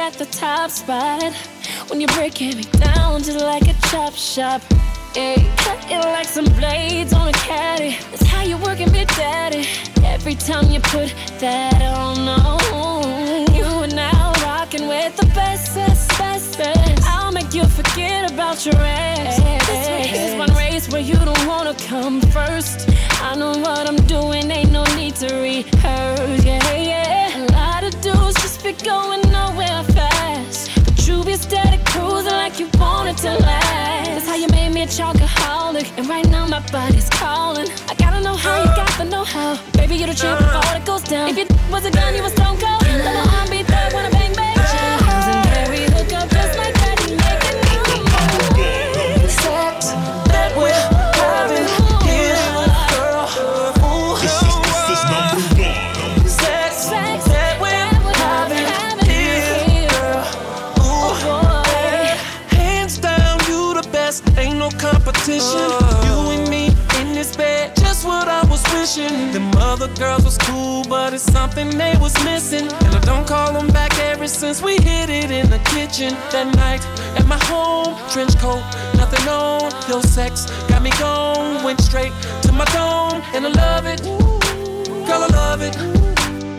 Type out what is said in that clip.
at the top spot. When you're breaking me down just like a chop shop. Yeah, cut it like some blades on a caddy. That's how you working me, daddy. Every time you put that on, you are now rocking with the best. I'll make you forget about your ex. This one race where you don't wanna come first. I know what I'm doing, ain't no need to rehearse. Yeah. A lot of dudes just be going nowhere fast, but you be steady cruising like you want it to last. That's how you made me a chocoholic, and right now my body's calling. I gotta know how you got the know-how. Baby, you the chick before it goes down. If your was a gun, you was stone cold. Let my arm be thug when I bang bang. Legendary hook up just like that and make it move. Sex that we're having here, girl. Ooh, This is number one. sex that we're having here, girl. Ooh, yeah. Hands down, you the best. Ain't no competition. You and me in this bed, just what I was wishing. Them other girls was cool, but it's something they was missing. And I don't call them back ever since we hit it in the kitchen that night at my home. Trench coat, nothing on. Your sex got me gone, went straight to my dome, and I love it. Girl, I love it.